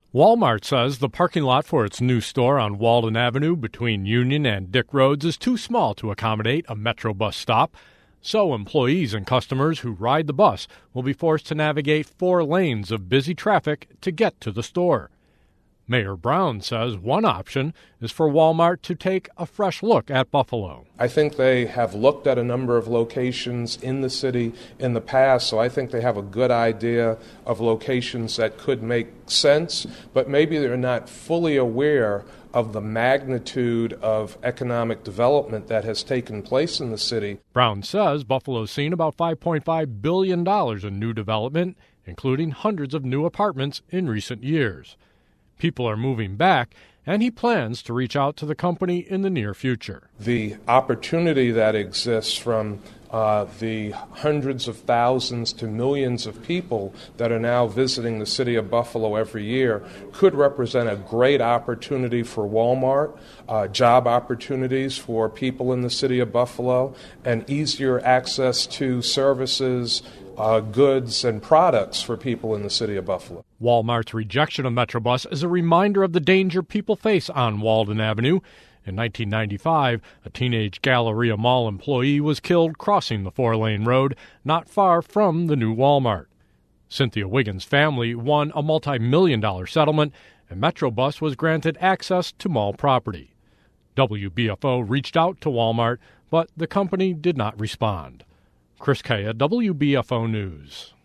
Walmart says the parking lot for its new store on Walden Avenue between Union and Dick Roads is too small to accommodate a Metro bus stop. So employees and customers who ride the bus will be forced to navigate 4 lanes of busy traffic to get to the store. Mayor Brown says one option is for Walmart to take a fresh look at Buffalo. I think they have looked at a number of locations in the city in the past, so I think they have a good idea of locations that could make sense, but maybe they're not fully aware of the magnitude of economic development that has taken place in the city. Brown says Buffalo's seen about $5.5 billion in new development, including hundreds of new apartments in recent years. People are moving back, and he plans to reach out to the company in the near future. The opportunity that exists from the hundreds of thousands to millions of people that are now visiting the city of Buffalo every year could represent a great opportunity for Walmart, job opportunities for people in the city of Buffalo, and easier access to services, goods, and products for people in the city of Buffalo. Walmart's rejection of Metrobus is a reminder of the danger people face on Walden Avenue. In 1995, a teenage Galleria Mall employee was killed crossing the 4-lane road not far from the new Walmart. Cynthia Wiggins' family won a multi-million-dollar settlement, and Metrobus was granted access to mall property. WBFO reached out to Walmart, but the company did not respond. Chris Kaya, WBFO News.